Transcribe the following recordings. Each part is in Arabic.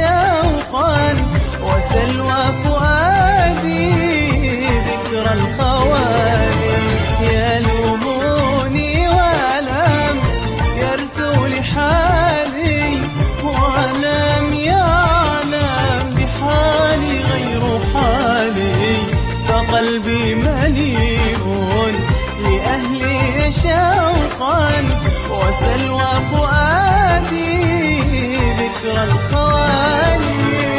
شوقا وسلوى فؤادي ذكرى الخوالي. يلوموني ولم يرثوا لحالي ولم يعلم بحالي غير حالي، فقلبي مليء لأهلي شوقا وسلوى فؤادي ذكرى الخوالي.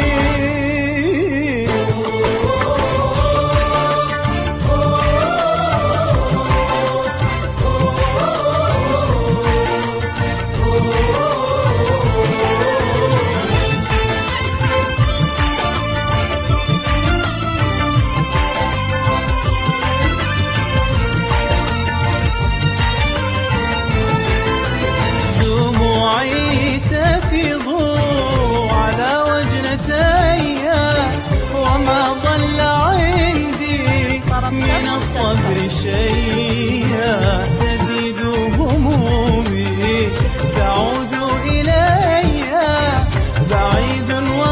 وما ضل عندي من الصبر شيئا، تزيد همومي تعود إلي بعيد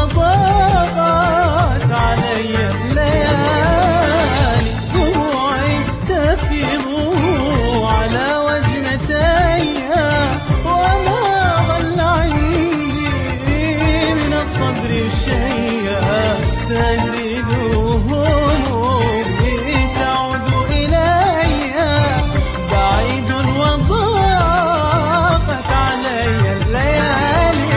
وضاقت علي الليالي. دموعي تفيض على وجنتي وما ضل عندي من الصبر شيئا، تزيد همومي تعود إلي بعيد وضاقت علي الليالي.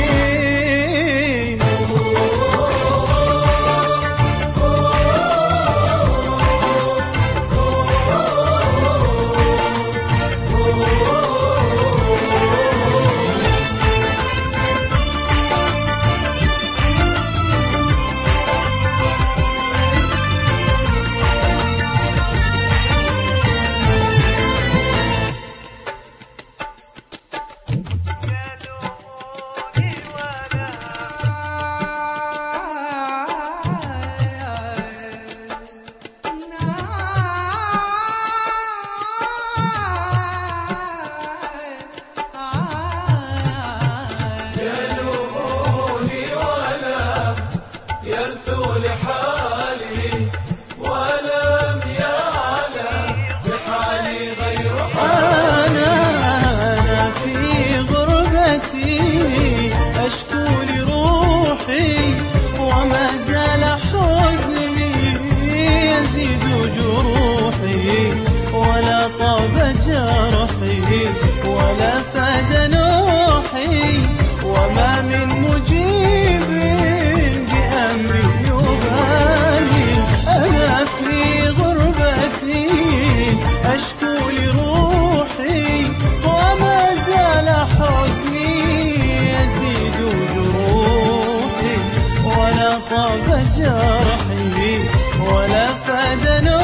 لحالي ولم يعلم بحالي غير حالي. أنا في غربتي أشكو لروحي وما زال حزني يزيد جروحي، ولا طاب جرحي ولا فاد نوحي، وما من مجيب بأمري يبالي. أنا في غربتي أشكو لروحي وما زال حزني يزيد جروحي، ولا طاب جرحي ولا فاد نوحي.